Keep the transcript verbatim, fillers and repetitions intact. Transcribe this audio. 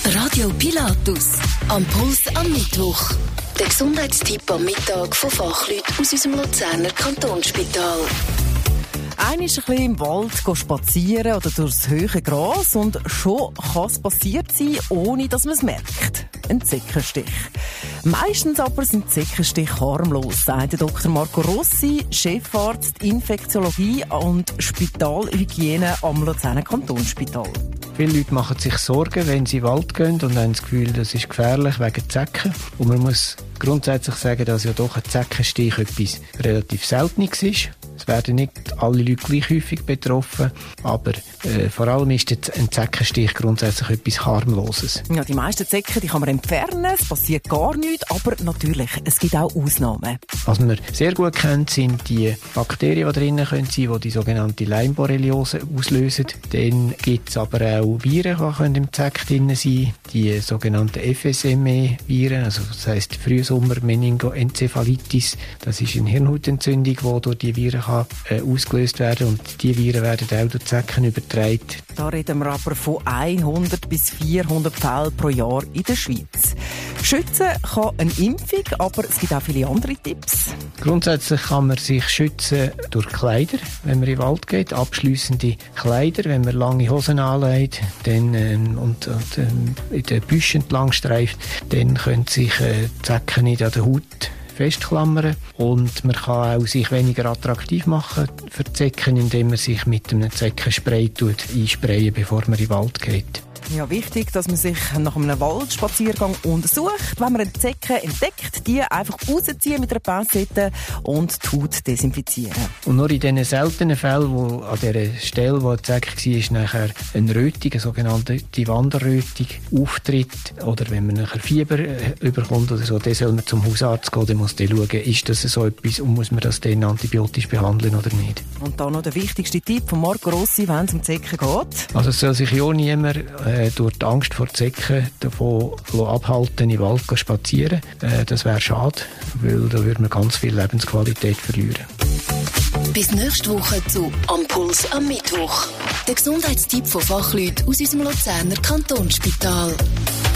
Radio Pilatus. Am Puls am Mittwoch. Der Gesundheitstipp am Mittag von Fachleuten aus unserem Luzerner Kantonsspital. Einer ist ein bisschen im Wald spazieren oder durchs hohe Gras und schon kann es passiert sein, ohne dass man es merkt. Ein Zeckenstich. Meistens aber sind Zeckenstiche harmlos, sagt Doktor Marco Rossi, Chefarzt Infektiologie und Spitalhygiene am Luzerner Kantonsspital. Viele Leute machen sich Sorgen, wenn sie in den Wald gehen und haben das Gefühl, das ist gefährlich wegen Zecken. Und man muss grundsätzlich sagen, dass ja doch ein Zeckenstich etwas relativ Seltenes ist. Es werden nicht alle Leute gleich häufig betroffen, aber äh, vor allem ist ein Zeckenstich grundsätzlich etwas Harmloses. Ja, die meisten Zecken die kann man entfernen, es passiert gar nichts, aber natürlich, es gibt auch Ausnahmen. Was man sehr gut kennt, sind die Bakterien, die drinnen sein können, die die sogenannte Lyme-Borreliose auslösen. Dann gibt es aber auch Viren, die im Zeck drin sein können, die sogenannten F S M E-Viren, also das heisst Frühsommer-Meningoenzephalitis. Das ist eine Hirnhautentzündung, die durch die Viren kann, äh, ausgelöst werden und die Viren werden auch durch Zecken übertragen. Da reden wir aber von hundert bis vierhundert Fällen pro Jahr in der Schweiz. Schützen kann eine Impfung, aber es gibt auch viele andere Tipps. Grundsätzlich kann man sich schützen durch Kleider, wenn man in den Wald geht, abschliessende Kleider, wenn man lange Hosen anlegt dann, ähm, und, und ähm, in den Büschen entlang streift, dann können sich äh, Zecken nicht an der Haut festklammern und man kann auch sich weniger attraktiv machen für die Zecken, indem man sich mit einem Zeckenspray einsprayen, bevor man in den Wald geht. Ja, wichtig, dass man sich nach einem Waldspaziergang untersucht. Wenn man eine Zecke entdeckt, die einfach rausziehen mit einer Pincette und die Haut desinfizieren. Und nur in diesen seltenen Fällen, wo an dieser Stelle, wo eine Zecke war, nachher eine Rötung, eine sogenannte die Wanderrötung, auftritt, oder wenn man nachher Fieber äh, überkommt oder so, dann soll man zum Hausarzt gehen, dann muss der schauen, ist das so etwas und muss man das dann antibiotisch behandeln oder nicht. Und dann noch der wichtigste Tipp von Marco Rossi, wenn es um Zecken geht. Also es soll sich ja niemand äh, durch die Angst vor Zecken davon abhalten, in den Wald zu spazieren. Äh, das wäre schade, weil da würde man ganz viel Lebensqualität verlieren. Bis nächste Woche zu «Am Puls am Mittwoch». Der Gesundheitstipp von Fachleuten aus unserem Luzerner Kantonsspital.